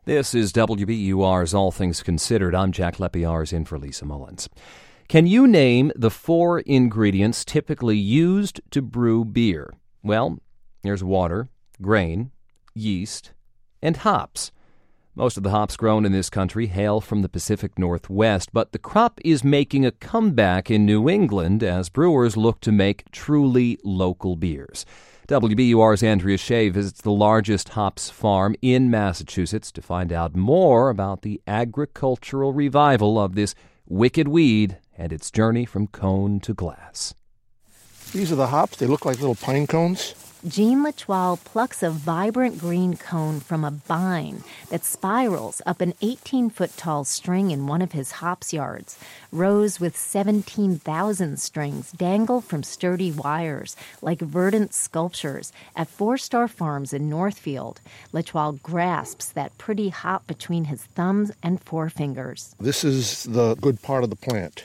This is WBUR's All Things Considered. I'm Jack Lepiarz in for Lisa Mullins. Can you name the 4 ingredients typically used to brew beer? Well, there's water, grain, yeast, and hops. Most of the hops grown in this country hail from the Pacific Northwest, but the crop is making a comeback in New England as brewers look to make truly local beers. WBUR's Andrea Shea visits the largest hops farm in Massachusetts to find out more about the agricultural revival of this wicked weed and its journey from cone to glass. These are the hops. They look like little pine cones. Jean Latoile plucks a vibrant green cone from a vine that spirals up an 18-foot-tall string in one of his hops yards. Rows with 17,000 strings dangle from sturdy wires like verdant sculptures at Four Star Farms in Northfield. Latoile grasps that pretty hop between his thumbs and forefingers. This is the good part of the plant.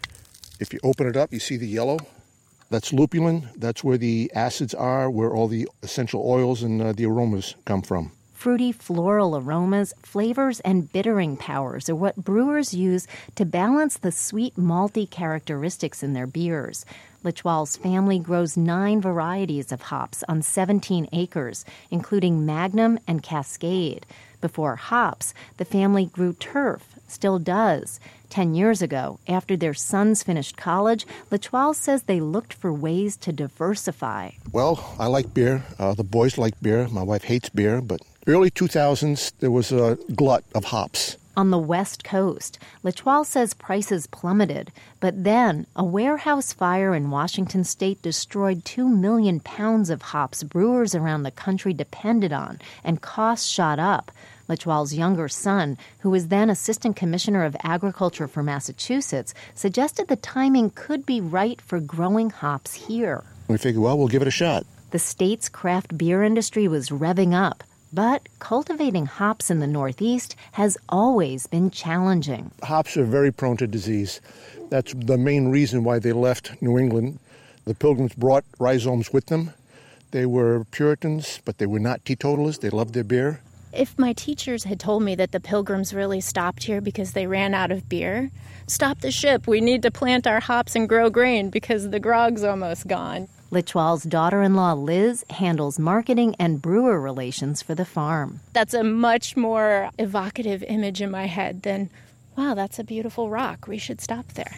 If you open it up, you see the yellow. That's lupulin. That's where the acids are, where all the essential oils and the aromas come from. Fruity floral aromas, flavors, and bittering powers are what brewers use to balance the sweet malty characteristics in their beers. Latoile's family grows 9 varieties of hops on 17 acres, including Magnum and Cascade. Before hops, the family grew turf, still does. 10 years ago, after their sons finished college, Latoile says they looked for ways to diversify. Well, I like beer. The boys like beer. My wife hates beer. But early 2000s, there was a glut of hops. On the West Coast, Latoile says prices plummeted. But then, a warehouse fire in Washington state destroyed 2 million pounds of hops brewers around the country depended on, and costs shot up. Latoile's younger son, who was then Assistant Commissioner of Agriculture for Massachusetts, suggested the timing could be right for growing hops here. We figured, well, we'll give it a shot. The state's craft beer industry was revving up, but cultivating hops in the Northeast has always been challenging. Hops are very prone to disease. That's the main reason why they left New England. The Pilgrims brought rhizomes with them. They were Puritans, but they were not teetotalers. They loved their beer. If my teachers had told me that the Pilgrims really stopped here because they ran out of beer, stop the ship, we need to plant our hops and grow grain because the grog's almost gone. Latoile's daughter-in-law, Liz, handles marketing and brewer relations for the farm. That's a much more evocative image in my head than, wow, that's a beautiful rock. We should stop there.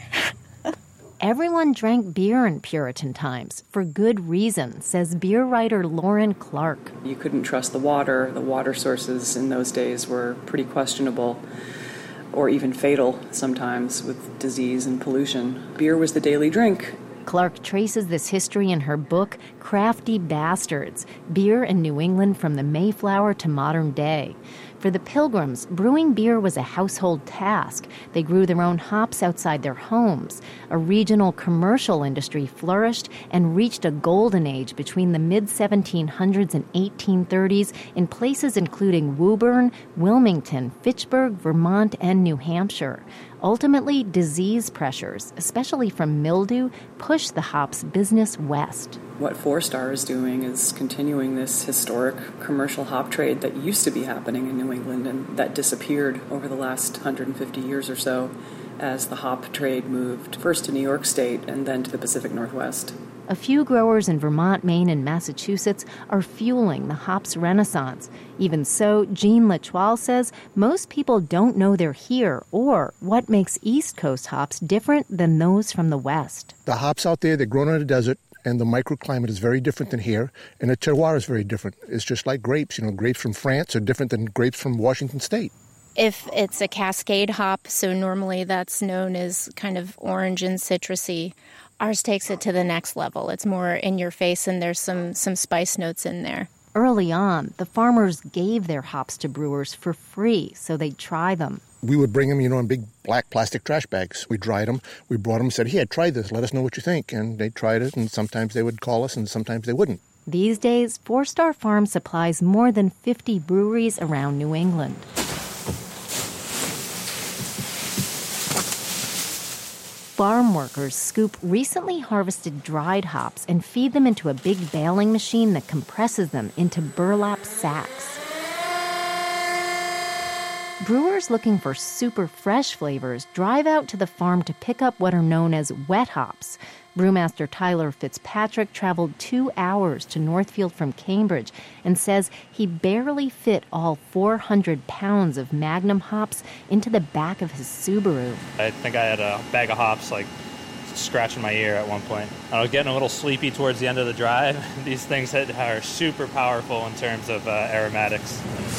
Everyone drank beer in Puritan times, for good reason, says beer writer Lauren Clark. You couldn't trust the water. The water sources in those days were pretty questionable, or even fatal sometimes with disease and pollution. Beer was the daily drink. Clark traces this history in her book, Crafty Bastards, Beer in New England from the Mayflower to Modern Day. For the Pilgrims, brewing beer was a household task. They grew their own hops outside their homes. A regional commercial industry flourished and reached a golden age between the mid-1700s and 1830s in places including Woburn, Wilmington, Fitchburg, Vermont, and New Hampshire. Ultimately, disease pressures, especially from mildew, pushed the hops business west. What Four Star is doing is continuing this historic commercial hop trade that used to be happening in New England and that disappeared over the last 150 years or so as the hop trade moved first to New York State and then to the Pacific Northwest. A few growers in Vermont, Maine, and Massachusetts are fueling the hops renaissance. Even so, Jean Latoile says most people don't know they're here or what makes East Coast hops different than those from the West. The hops out there, they're grown in a desert, and the microclimate is very different than here, and the terroir is very different. It's just like grapes. Grapes from France are different than grapes from Washington State. If it's a Cascade hop, so normally that's known as kind of orange and citrusy, ours takes it to the next level. It's more in your face, and there's some spice notes in there. Early on, the farmers gave their hops to brewers for free so they'd try them. We would bring them, in big black plastic trash bags. We dried them. We brought them and said, here, try this. Let us know what you think. And they tried it, and sometimes they would call us, and sometimes they wouldn't. These days, Four Star Farm supplies more than 50 breweries around New England. Farm workers scoop recently harvested dried hops and feed them into a big baling machine that compresses them into burlap sacks. Brewers looking for super fresh flavors drive out to the farm to pick up what are known as wet hops. Brewmaster Tyler Fitzpatrick traveled 2 hours to Northfield from Cambridge and says he barely fit all 400 pounds of Magnum hops into the back of his Subaru. I think I had a bag of hops scratching my ear at one point. I was getting a little sleepy towards the end of the drive. These things are super powerful in terms of aromatics.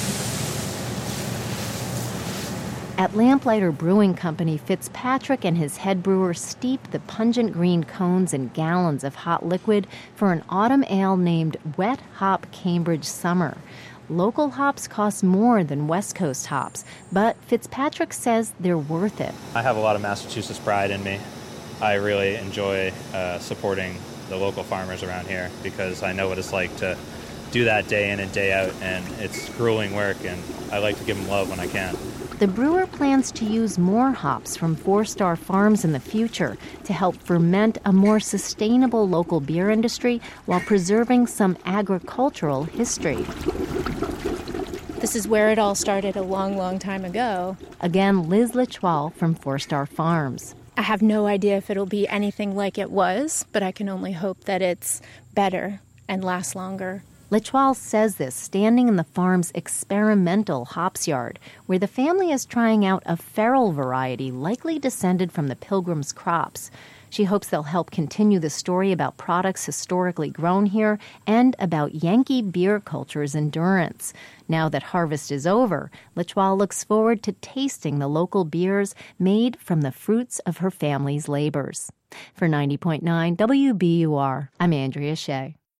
At Lamplighter Brewing Company, Fitzpatrick and his head brewer steep the pungent green cones in gallons of hot liquid for an autumn ale named Wet Hop Cambridge Summer. Local hops cost more than West Coast hops, but Fitzpatrick says they're worth it. I have a lot of Massachusetts pride in me. I really enjoy supporting the local farmers around here because I know what it's like to do that day in and day out, and it's grueling work, and I like to give them love when I can. The brewer plans to use more hops from 4-Star Farms in the future to help ferment a more sustainable local beer industry while preserving some agricultural history. This is where it all started a long, long time ago. Again, Liz Lechwal from 4-Star Farms. I have no idea if it'll be anything like it was, but I can only hope that it's better and lasts longer. Lechwal says this standing in the farm's experimental hops yard, where the family is trying out a feral variety likely descended from the Pilgrims' crops. She hopes they'll help continue the story about products historically grown here and about Yankee beer culture's endurance. Now that harvest is over, Lechwal looks forward to tasting the local beers made from the fruits of her family's labors. For 90.9 WBUR, I'm Andrea Shea.